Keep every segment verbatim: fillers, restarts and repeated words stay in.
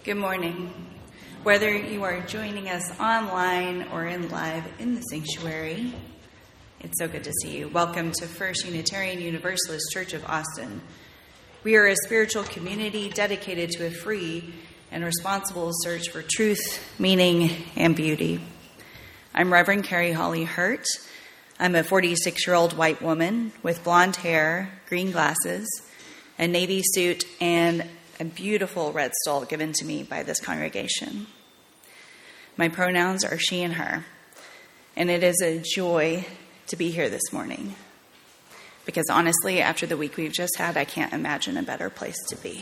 Good morning. Whether you are joining us online or in live in the sanctuary, it's so good to see you. Welcome to First Unitarian Universalist Church of Austin. We are a spiritual community dedicated to a free and responsible search for truth, meaning, and beauty. I'm Reverend Carrie Holly Hurt. I'm a forty-six-year-old white woman with blonde hair, green glasses, a navy suit, and a beautiful red stole given to me by this congregation. My pronouns are she and her, and it is a joy to be here this morning. Because honestly, after the week we've just had, I can't imagine a better place to be.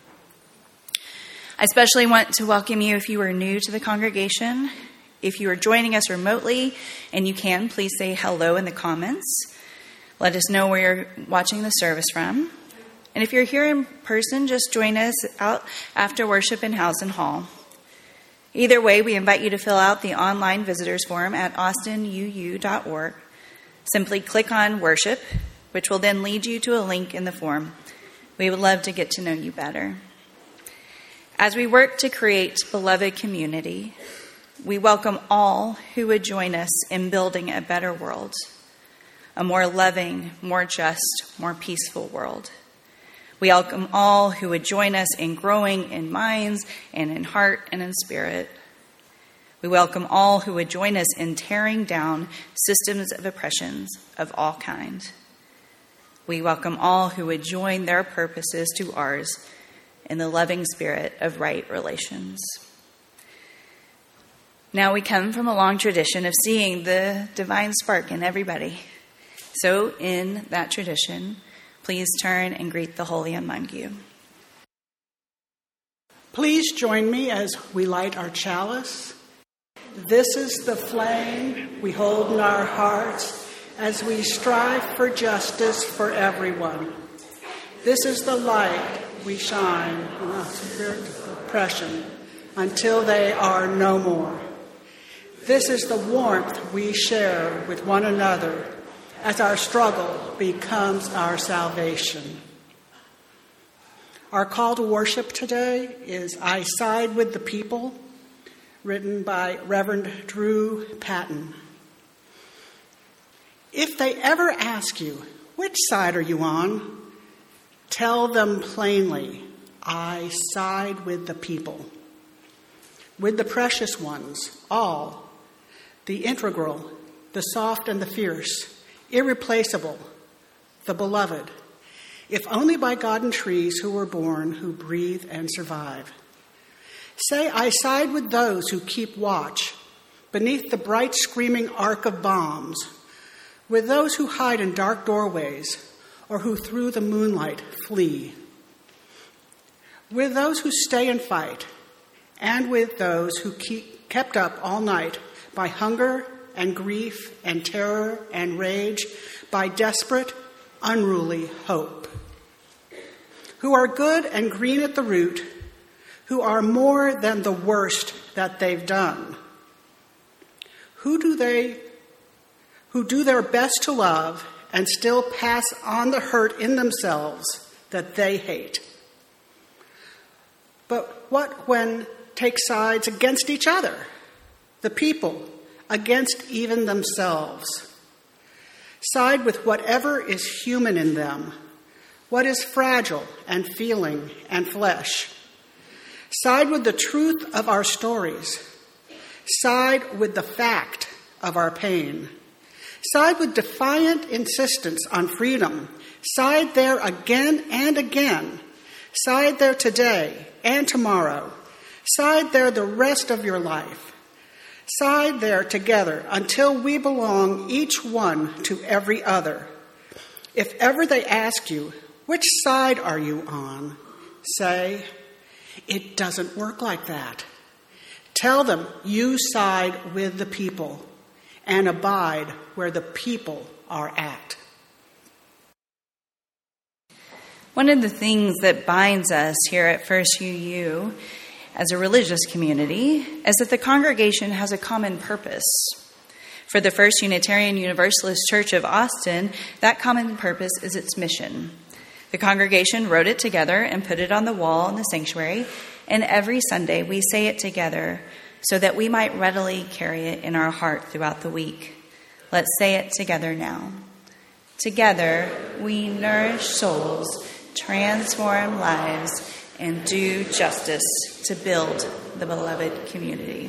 I especially want to welcome you if you are new to the congregation. If you are joining us remotely, and you can, please say hello in the comments. Let us know where you're watching the service from. And if you're here in person, just join us out after worship in Housen Hall. Either way, we invite you to fill out the online visitors form at austin u u dot org. Simply click on worship, which will then lead you to a link in the form. We would love to get to know you better. As we work to create beloved community, we welcome all who would join us in building a better world, a more loving, more just, more peaceful world. We welcome all who would join us in growing in minds and in heart and in spirit. We welcome all who would join us in tearing down systems of oppressions of all kinds. We welcome all who would join their purposes to ours in the loving spirit of right relations. Now we come from a long tradition of seeing the divine spark in everybody. So in that tradition, please turn and greet the holy among you. Please join me as we light our chalice. This is the flame we hold in our hearts as we strive for justice for everyone. This is the light we shine in our spirit of oppression until they are no more. This is the warmth we share with one another as our struggle becomes our salvation. Our call to worship today is I Side with the People, written by Reverend Drew Patton. If they ever ask you, which side are you on? Tell them plainly, I side with the people. With the precious ones, all, the integral, the soft and the fierce, irreplaceable, the beloved, if only by God and trees who were born, who breathe and survive. Say, I side with those who keep watch beneath the bright screaming arc of bombs, with those who hide in dark doorways or who through the moonlight flee, with those who stay and fight, and with those who keep kept up all night by hunger and grief and terror and rage, by desperate, unruly hope, who are good and green at the root, who are more than the worst that they've done, who do they, who do their best to love and still pass on the hurt in themselves that they hate. But what when take sides against each other, the people, against even themselves? Side with whatever is human in them, what is fragile and feeling and flesh. Side with the truth of our stories. Side with the fact of our pain. Side with defiant insistence on freedom. Side there again and again. Side there today and tomorrow. Side there the rest of your life. Side there together until we belong each one to every other. If ever they ask you, which side are you on? Say, it doesn't work like that. Tell them you side with the people and abide where the people are at. One of the things that binds us here at First U U as a religious community is that the congregation has a common purpose. For the First Unitarian Universalist Church of Austin, that common purpose is its mission. The congregation wrote it together and put it on the wall in the sanctuary, And every Sunday we say it together so that we might readily carry it in our heart throughout the week. Let's say it together now. Together we nourish souls, transform lives, and do justice to build the beloved community.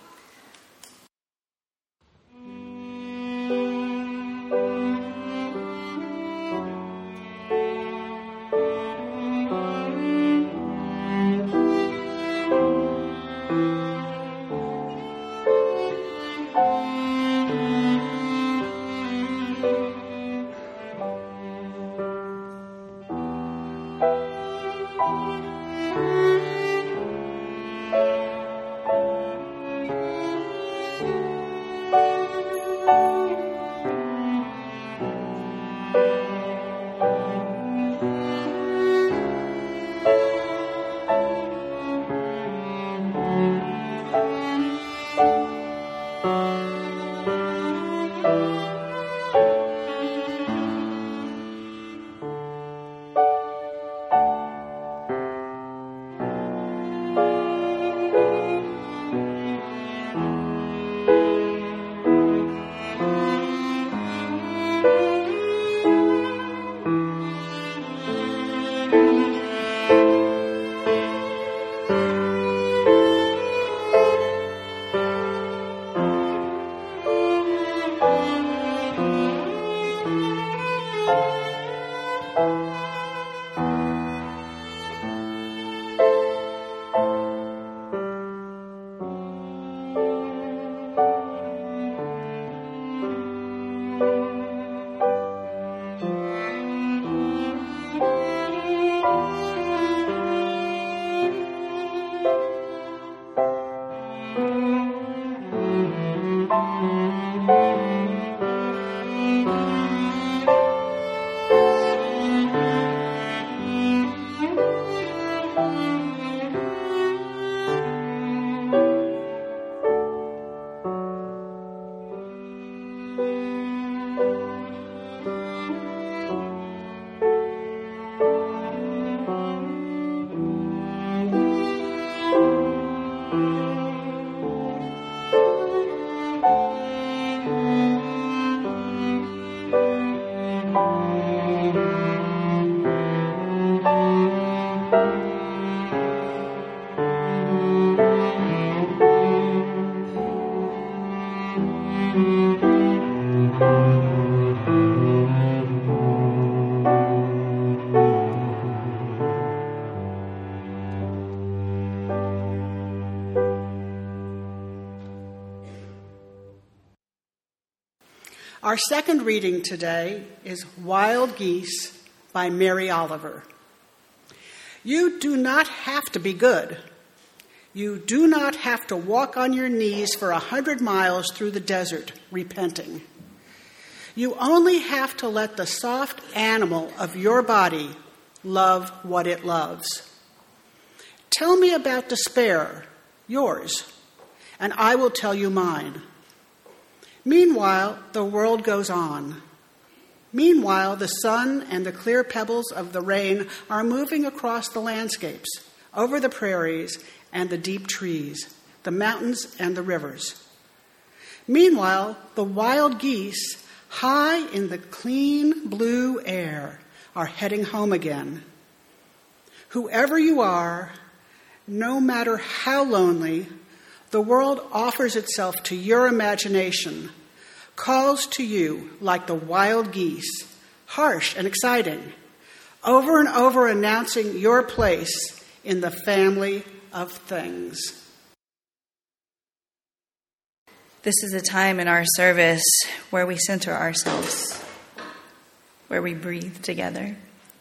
Our second reading today is Wild Geese by Mary Oliver. You do not have to be good. You do not have to walk on your knees for a hundred miles through the desert repenting. You only have to let the soft animal of your body love what it loves. Tell me about despair, yours, and I will tell you mine. Meanwhile, the world goes on. Meanwhile, the sun and the clear pebbles of the rain are moving across the landscapes, over the prairies and the deep trees, the mountains and the rivers. Meanwhile, the wild geese, high in the clean blue air, are heading home again. Whoever you are, no matter how lonely, the world offers itself to your imagination, calls to you like the wild geese, harsh and exciting, over and over announcing your place in the family of things. This is a time in our service where we center ourselves, where we breathe together.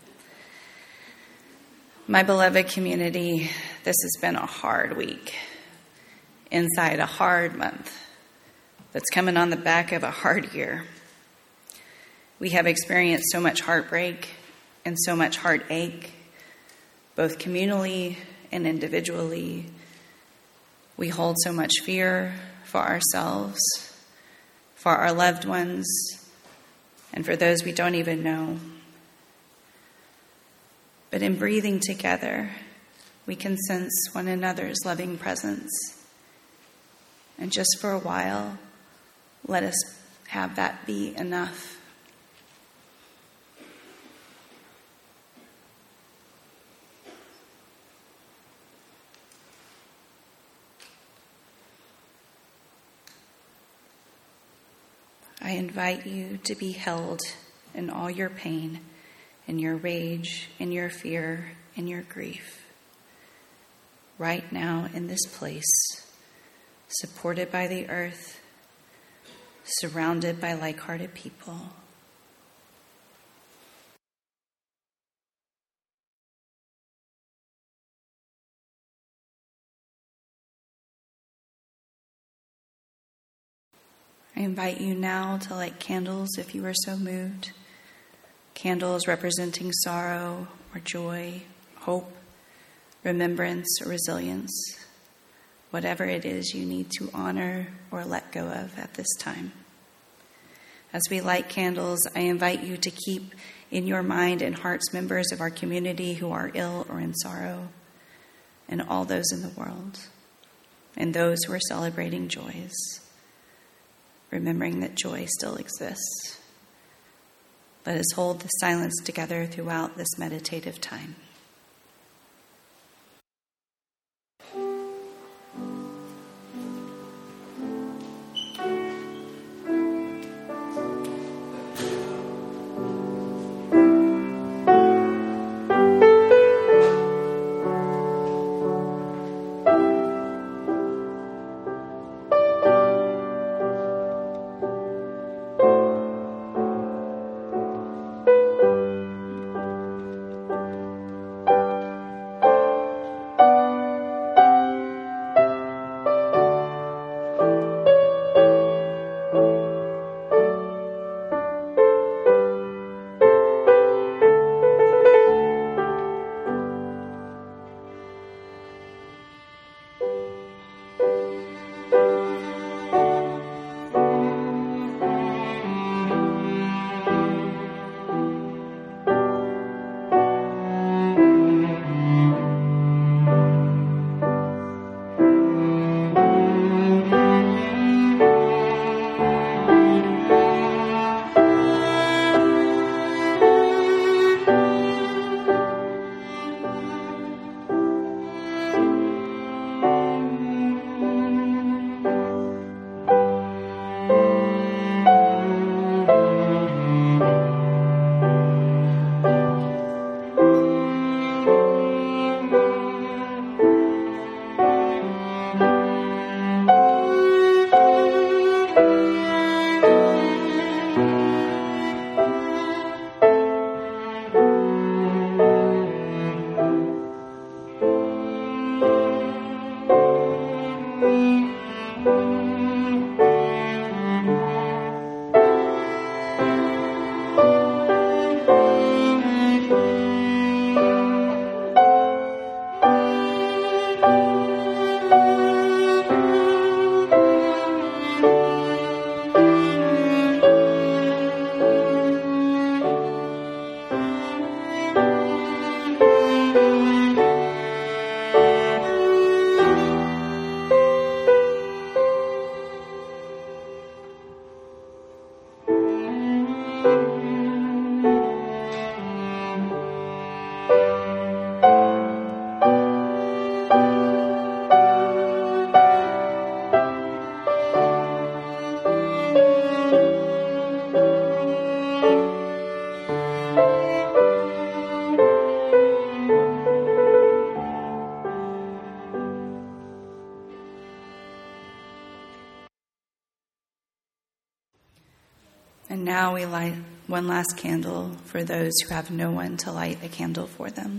My beloved community, this has been a hard week. Inside a hard month that's coming on the back of a hard year. We have experienced so much heartbreak and so much heartache, both communally and individually. We hold so much fear for ourselves, for our loved ones, and for those we don't even know. But in breathing together, we can sense one another's loving presence. And just for a while, let us have that be enough. I invite you to be held in all your pain, in your rage, in your fear, in your grief. Right now in this place, supported by the earth, surrounded by like-hearted people. I invite you now to light candles if you are so moved. Candles representing sorrow or joy, hope, remembrance or resilience. Whatever it is you need to honor or let go of at this time. As we light candles, I invite you to keep in your mind and hearts members of our community who are ill or in sorrow, and all those in the world, and those who are celebrating joys, remembering that joy still exists. Let us hold the silence together throughout this meditative time. And now we light one last candle for those who have no one to light a candle for them.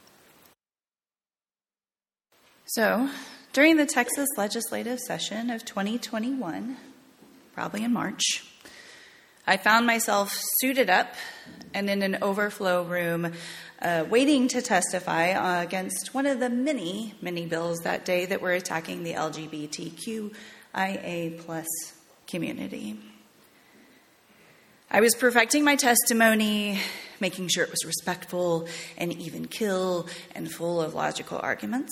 So, during the Texas legislative session of twenty twenty-one, probably in March, I found myself suited up and in an overflow room uh, waiting to testify uh, against one of the many, many bills that day that were attacking the L G B T Q I A plus community. I was perfecting my testimony, making sure it was respectful and even keel and full of logical arguments.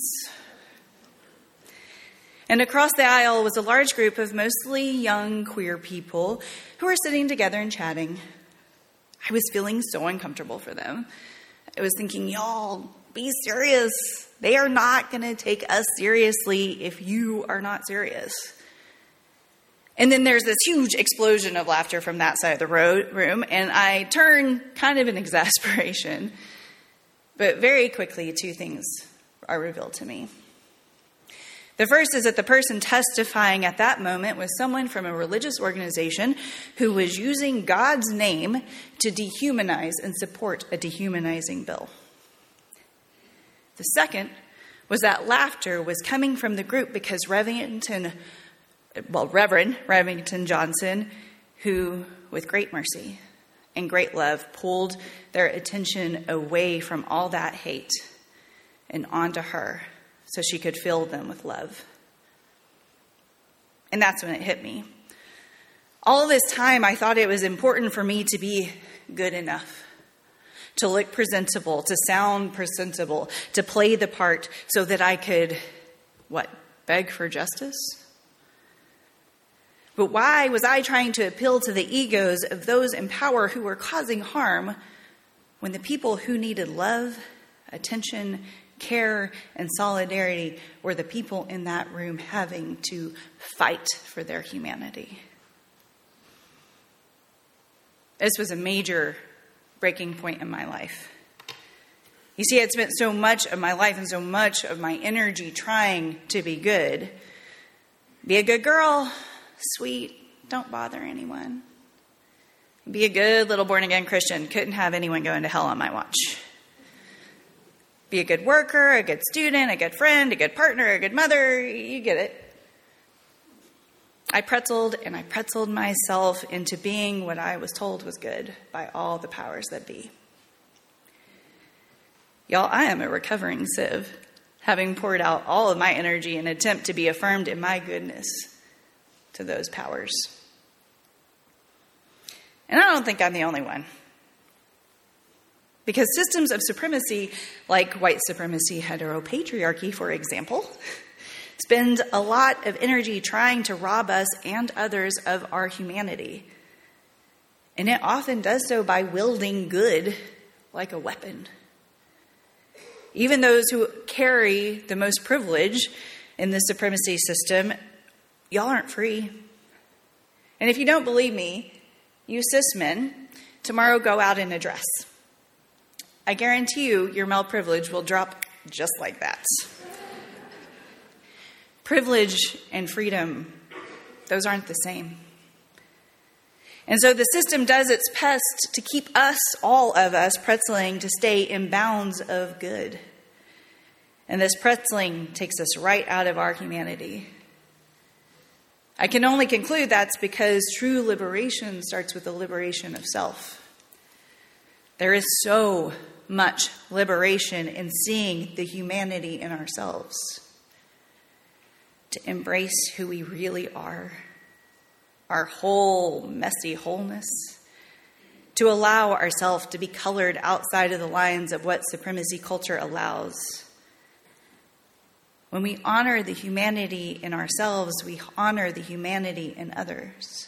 And across the aisle was a large group of mostly young queer people who were sitting together and chatting. I was feeling so uncomfortable for them. I was thinking, y'all, be serious. They are not going to take us seriously if you are not serious. And then there's this huge explosion of laughter from that side of the room, and I turn kind of in exasperation. But very quickly, two things are revealed to me. The first is that the person testifying at that moment was someone from a religious organization who was using God's name to dehumanize and support a dehumanizing bill. The second was that laughter was coming from the group because Revington, well, Reverend Revington Johnson, who, with great mercy and great love, pulled their attention away from all that hate and onto her, so she could fill them with love. And that's when it hit me. All this time, I thought it was important for me to be good enough, to look presentable, to sound presentable, to play the part so that I could, what, beg for justice? But why was I trying to appeal to the egos of those in power who were causing harm when the people who needed love, attention, care, and solidarity were the people in that room having to fight for their humanity? This was a major breaking point in my life. You see, I'd spent so much of my life and so much of my energy trying to be good. Be a good girl, sweet, don't bother anyone. Be a good little born-again Christian, couldn't have anyone going to hell on my watch. Be a good worker, a good student, a good friend, a good partner, a good mother. You get it. I pretzeled and I pretzeled myself into being what I was told was good by all the powers that be. Y'all, I am a recovering sieve, having poured out all of my energy in an attempt to be affirmed in my goodness to those powers. And I don't think I'm the only one. Because systems of supremacy, like white supremacy, heteropatriarchy, for example, spend a lot of energy trying to rob us and others of our humanity. And it often does so by wielding good like a weapon. Even those who carry the most privilege in the supremacy system, y'all aren't free. And if you don't believe me, you cis men, tomorrow go out in a dress. I guarantee you, your male privilege will drop just like that. Privilege and freedom, those aren't the same. And so the system does its best to keep us, all of us, pretzeling to stay in bounds of good. And this pretzeling takes us right out of our humanity. I can only conclude that's because true liberation starts with the liberation of self. There is so much liberation in seeing the humanity in ourselves, to embrace who we really are, our whole messy wholeness, to allow ourselves to be colored outside of the lines of what supremacy culture allows. When we honor the humanity in ourselves, we honor the humanity in others.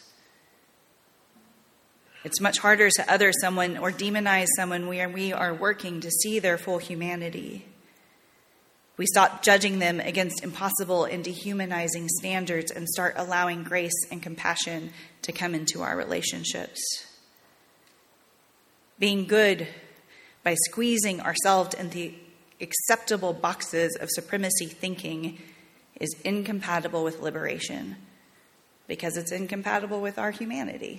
It's much harder to other someone or demonize someone where we are working to see their full humanity. We stop judging them against impossible and dehumanizing standards and start allowing grace and compassion to come into our relationships. Being good by squeezing ourselves into acceptable boxes of supremacy thinking is incompatible with liberation because it's incompatible with our humanity.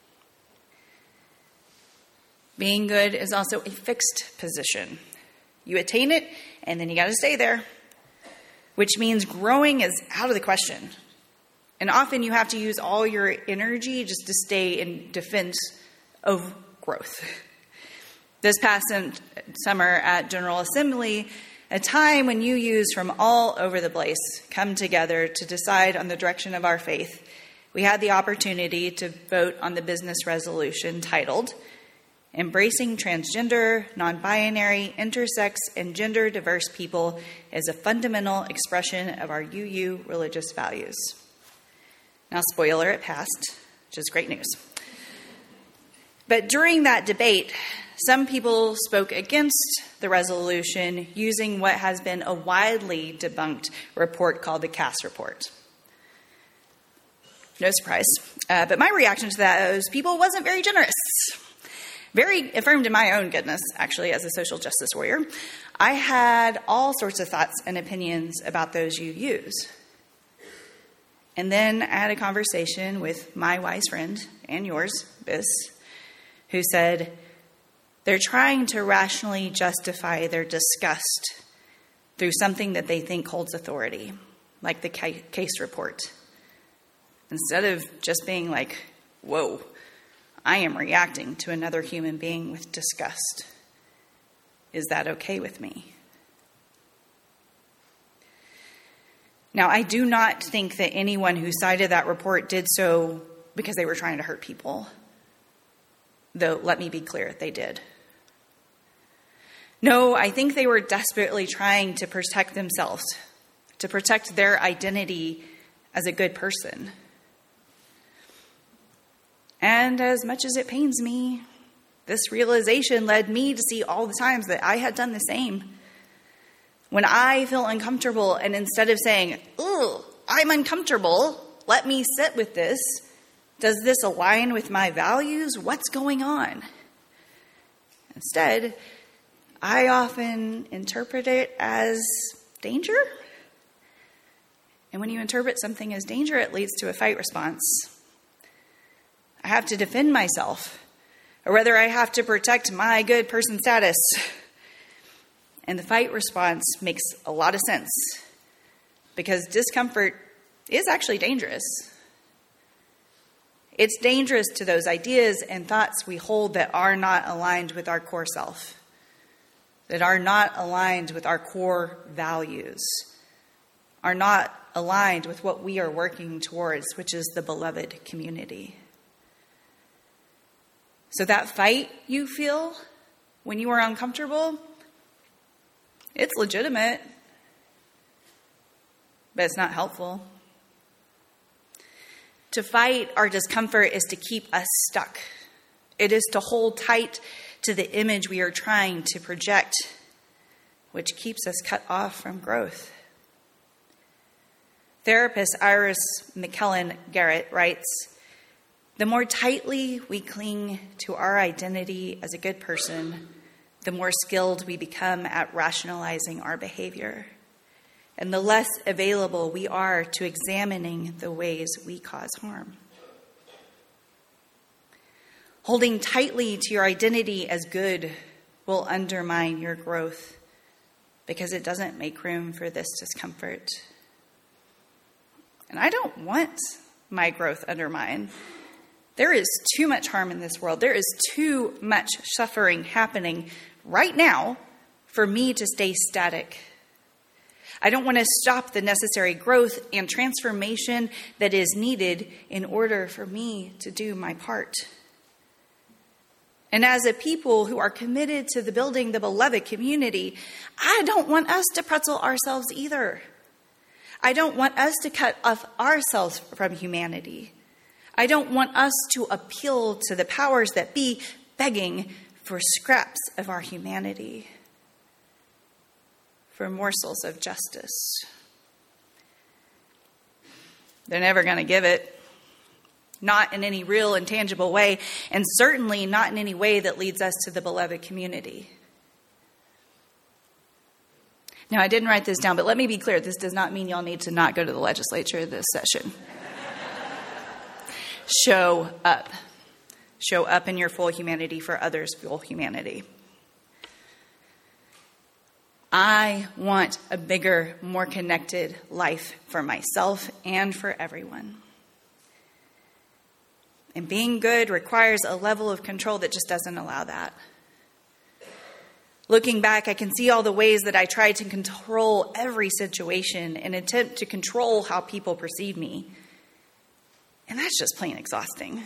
Being good is also a fixed position. You attain it, and then you got to stay there, which means growing is out of the question. And often you have to use all your energy just to stay in defense of growth. This past summer at General Assembly, a time when you youths from all over the place come together to decide on the direction of our faith, we had the opportunity to vote on the business resolution titled Embracing Transgender, Non-Binary, Intersex, and Gender-Diverse People as a Fundamental Expression of Our U U Religious Values. Now, spoiler, it passed, which is great news. But during that debate, some people spoke against the resolution using what has been a widely debunked report called the Cass Report. No surprise. Uh, but my reaction to those people wasn't very generous. Very affirmed in my own goodness, actually, as a social justice warrior. I had all sorts of thoughts and opinions about those U Us. And then I had a conversation with my wise friend, and yours, Biss, who said, they're trying to rationally justify their disgust through something that they think holds authority, like the Case Report. Instead of just being like, whoa, I am reacting to another human being with disgust. Is that okay with me? Now, I do not think that anyone who cited that report did so because they were trying to hurt people. Though, let me be clear, they did. No, I think they were desperately trying to protect themselves, to protect their identity as a good person. And as much as it pains me, this realization led me to see all the times that I had done the same. When I feel uncomfortable, and instead of saying, "Ugh, I'm uncomfortable, let me sit with this. Does this align with my values? What's going on?" Instead, I often interpret it as danger. And when you interpret something as danger, it leads to a fight response. I have to defend myself, or rather I have to protect my good person status. And the fight response makes a lot of sense, because discomfort is actually dangerous. It's dangerous to those ideas and thoughts we hold that are not aligned with our core self, that are not aligned with our core values, are not aligned with what we are working towards, which is the beloved community. So that fight you feel when you are uncomfortable, it's legitimate, but it's not helpful. To fight our discomfort is to keep us stuck. It is to hold tight to the image we are trying to project, which keeps us cut off from growth. Therapist Iris McKellen Garrett writes, "The more tightly we cling to our identity as a good person, the more skilled we become at rationalizing our behavior, and the less available we are to examining the ways we cause harm." Holding tightly to your identity as good will undermine your growth because it doesn't make room for this discomfort. And I don't want my growth undermined. There is too much harm in this world. There is too much suffering happening right now for me to stay static. I don't want to stop the necessary growth and transformation that is needed in order for me to do my part. And as a people who are committed to the building the beloved community, I don't want us to pretzel ourselves either. I don't want us to cut off ourselves from humanity. I don't want us to appeal to the powers that be, begging for scraps of our humanity, for morsels of justice. They're never going to give it. Not in any real and tangible way, and certainly not in any way that leads us to the beloved community. Now, I didn't write this down, but let me be clear. This does not mean y'all need to not go to the legislature this session. Show up. Show up in your full humanity for others' full humanity. I want a bigger, more connected life for myself and for everyone. And being good requires a level of control that just doesn't allow that. Looking back, I can see all the ways that I tried to control every situation in an attempt to control how people perceive me. And that's just plain exhausting.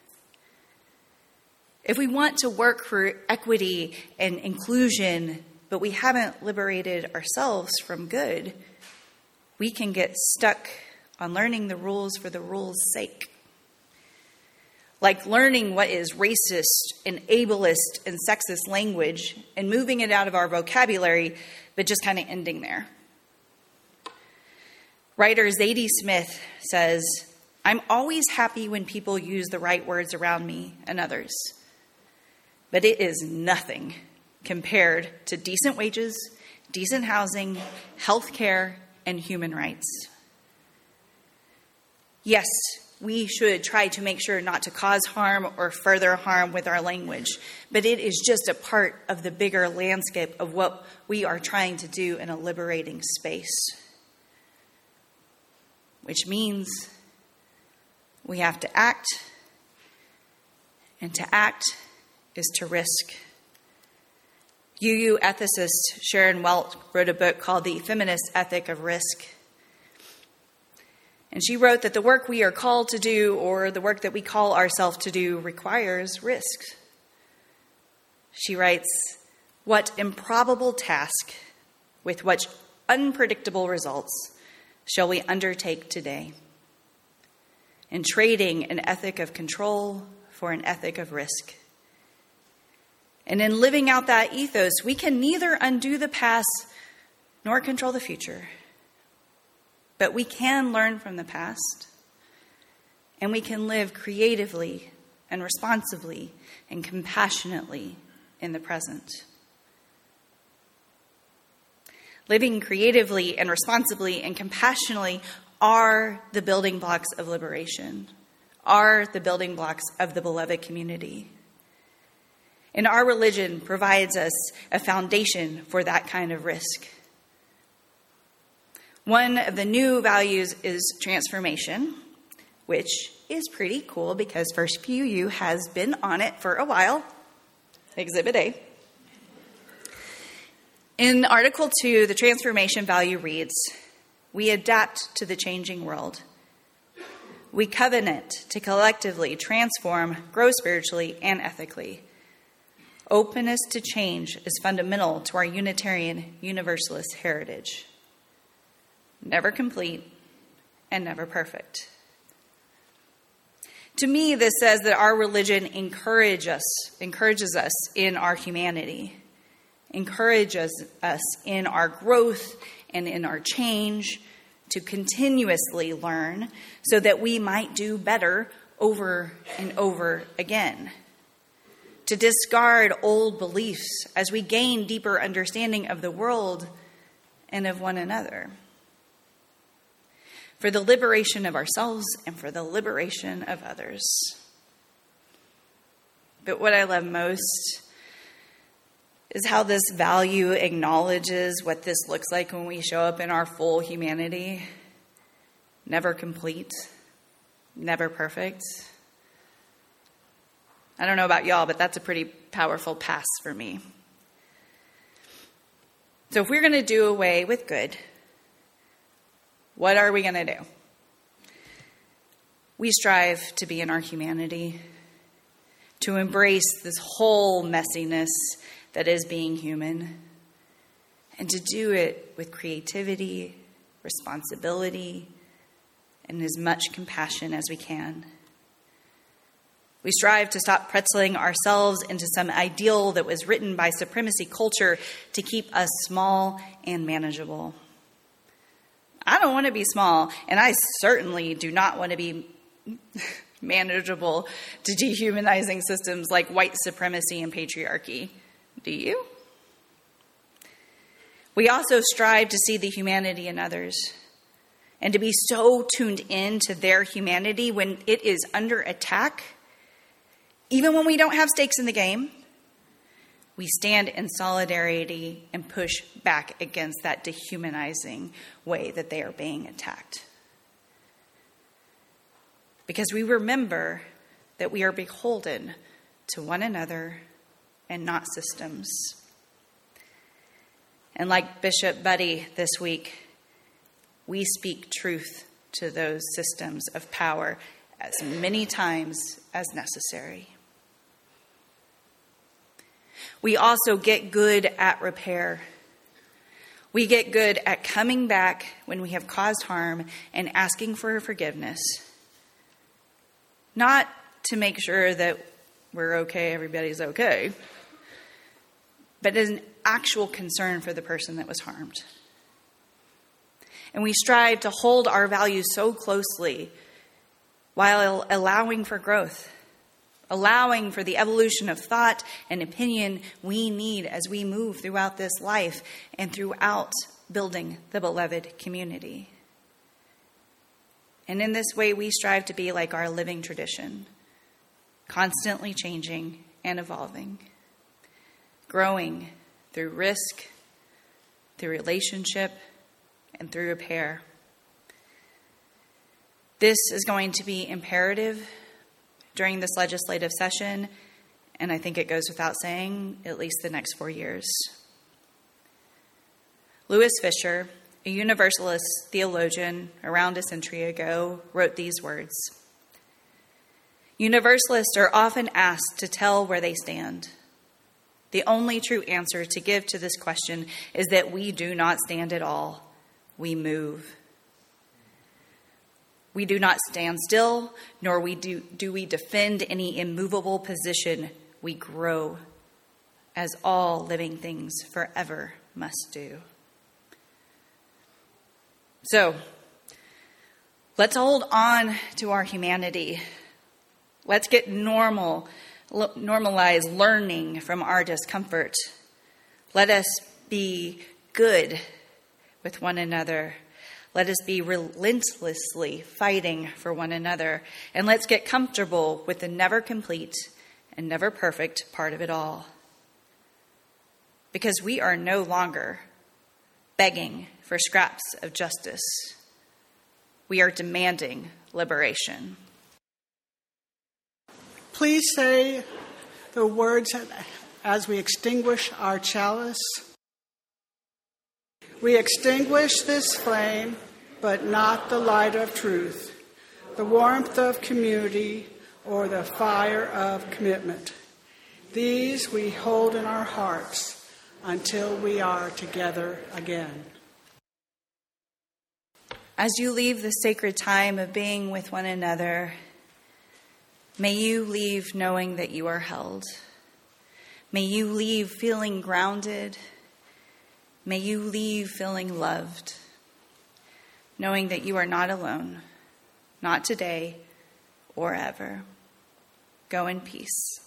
If we want to work for equity and inclusion, but we haven't liberated ourselves from good, we can get stuck on learning the rules for the rules' sake. Like learning what is racist and ableist and sexist language and moving it out of our vocabulary, but just kind of ending there. Writer Zadie Smith says, "I'm always happy when people use the right words around me and others, but it is nothing compared to decent wages, decent housing, health care, and human rights." Yes, we should try to make sure not to cause harm or further harm with our language, but it is just a part of the bigger landscape of what we are trying to do in a liberating space. Which means we have to act, and to act is to risk. U U ethicist Sharon Welt wrote a book called The Feminist Ethic of Risk. And she wrote that the work we are called to do, or the work that we call ourselves to do, requires risk. She writes, "What improbable task with what unpredictable results shall we undertake today? In trading an ethic of control for an ethic of risk. And in living out that ethos, we can neither undo the past nor control the future. But we can learn from the past, and we can live creatively and responsibly and compassionately in the present." Living creatively and responsibly and compassionately are the building blocks of liberation, are the building blocks of the beloved community. And our religion provides us a foundation for that kind of risk. One of the new values is transformation, which is pretty cool because First P U U has been on it for a while. Exhibit A. In Article two, the transformation value reads, "We adapt to the changing world. We covenant to collectively transform, grow spiritually and ethically. Openness to change is fundamental to our Unitarian Universalist heritage. Never complete and never perfect." To me, this says that our religion encourages us, encourages us in our humanity, encourages us in our growth and in our change to continuously learn so that we might do better over and over again. To discard old beliefs as we gain deeper understanding of the world and of one another. For the liberation of ourselves and for the liberation of others. But what I love most is how this value acknowledges what this looks like when we show up in our full humanity. Never complete, never perfect. I don't know about y'all, but that's a pretty powerful pass for me. So if we're going to do away with good, what are we going to do? We strive to be in our humanity, to embrace this whole messiness that is being human, and to do it with creativity, responsibility, and as much compassion as we can. We strive to stop pretzeling ourselves into some ideal that was written by supremacy culture to keep us small and manageable. I don't want to be small, and I certainly do not want to be manageable to dehumanizing systems like white supremacy and patriarchy. Do you? We also strive to see the humanity in others and to be so tuned in to their humanity when it is under attack. Even when we don't have stakes in the game, we stand in solidarity and push back against that dehumanizing way that they are being attacked. Because we remember that we are beholden to one another and not systems. And like Bishop Buddy this week, we speak truth to those systems of power as many times as necessary. We also get good at repair. We get good at coming back when we have caused harm and asking for forgiveness. Not to make sure that we're okay, everybody's okay, but as an actual concern for the person that was harmed. And we strive to hold our values so closely while allowing for growth, allowing for the evolution of thought and opinion we need as we move throughout this life and throughout building the beloved community. And in this way, we strive to be like our living tradition, constantly changing and evolving, growing through risk, through relationship, and through repair. This is going to be imperative during this legislative session, and I think it goes without saying, at least the next four years. Louis Fisher, a Universalist theologian around a century ago, wrote these words: Universalists are often asked to tell where they stand. The only true answer to give to this question is that we do not stand at all. We move. We do not stand still, nor we do, do we defend any immovable position. We grow, as all living things forever must do. So, let's hold on to our humanity. Let's get normal, normalize learning from our discomfort. Let us be good with one another. Let us be relentlessly fighting for one another. And let's get comfortable with the never complete and never perfect part of it all. Because we are no longer begging for scraps of justice. We are demanding liberation. Please say the words as we extinguish our chalice. We extinguish this flame, but not the light of truth, the warmth of community, or the fire of commitment. These we hold in our hearts until we are together again. As you leave the sacred time of being with one another, may you leave knowing that you are held. May you leave feeling grounded. May you leave feeling loved, knowing that you are not alone, not today or ever. Go in peace.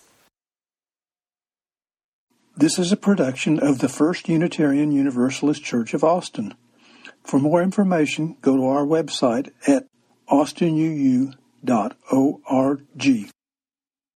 This is a production of the First Unitarian Universalist Church of Austin. For more information, go to our website at austin u u dot org.